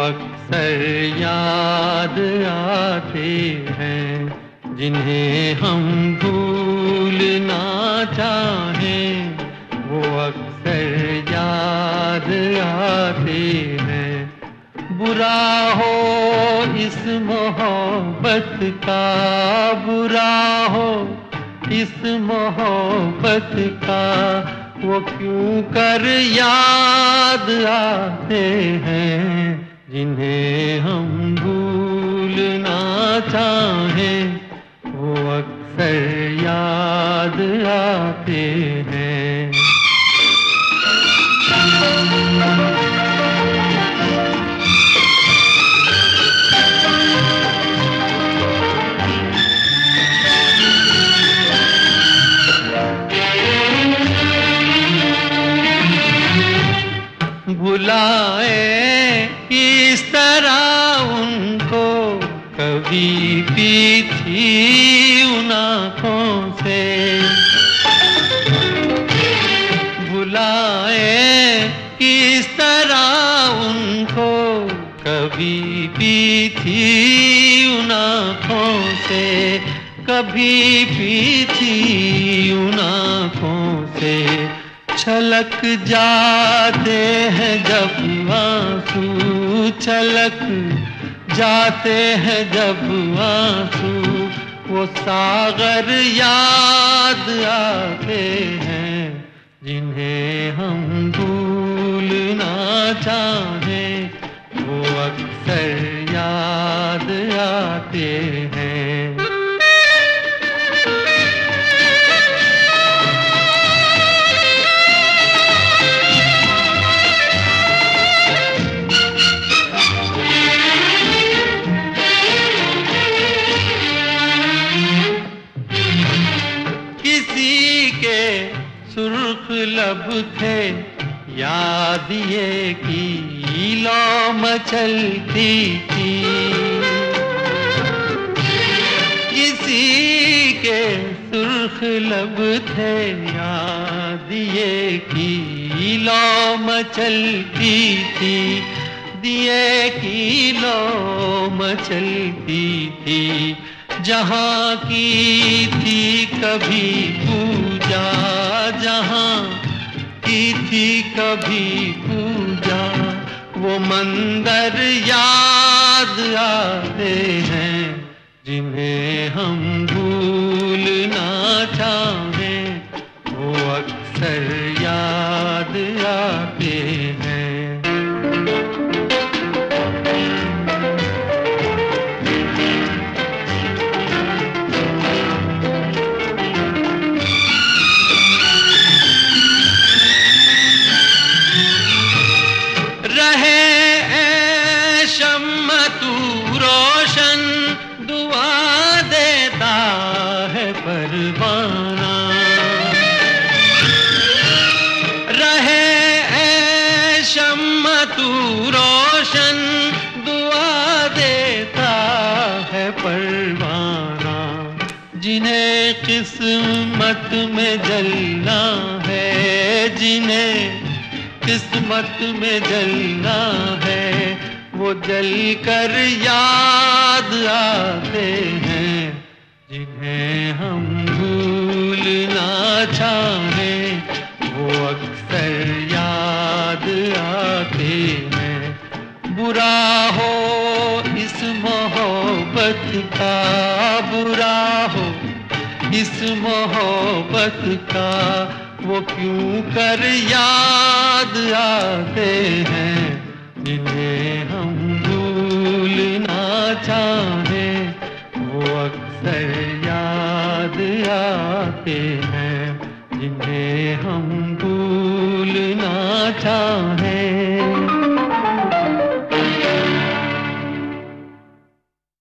अक्सर याद आते हैं जिन्हें हम भूलना चाहें, वो अक्सर याद आते हैं। बुरा हो इस मोहब्बत का, बुरा हो इस मोहब्बत का, वो क्यों कर याद आते हैं जिन्हें हम भूलना चाहें, वो अक्सर याद आते हैं। बुलाए किस तरह उनको कभी भी थी उन आँखों से, बुलाए किस तरह उनको कभी भी थी उन आँखों से, कभी भी थी उन आँखों से। छलक जाते हैं जब आंसू, छलक जाते हैं जब आंसू, वो सागर याद आते हैं जिन्हें हम भूलना चाहें, वो अक्सर याद आते हैं। सुर्ख लब थे याद ये की लौ मचलती थी, किसी के सुर्ख लब थे याद ये की लौ मचलती थी, दिए की लौ मचलती थी। जहाँ की थी कभी पूजा, जहाँ की थी कभी पूजा, वो मंदिर याद आते हैं जिन्हें हम भूलना चाहें, वो अक्सर याद आते हैं। परवाना रहे ऐ शम्मा तू रोशन, दुआ देता है परवाना। जिन्हें किस्मत में जलना है, जिन्हें किस्मत में जलना है, वो जल कर याद आते हैं जिन्हें हम भूलना चाहें, वो अक्सर याद आते हैं। बुरा हो इस मोहब्बत का, बुरा हो इस मोहब्बत का, वो क्यों कर याद आते हैं जिन्हें हम भूलना चाहें, वो अक्सर याद आते हैं जिन्हें हम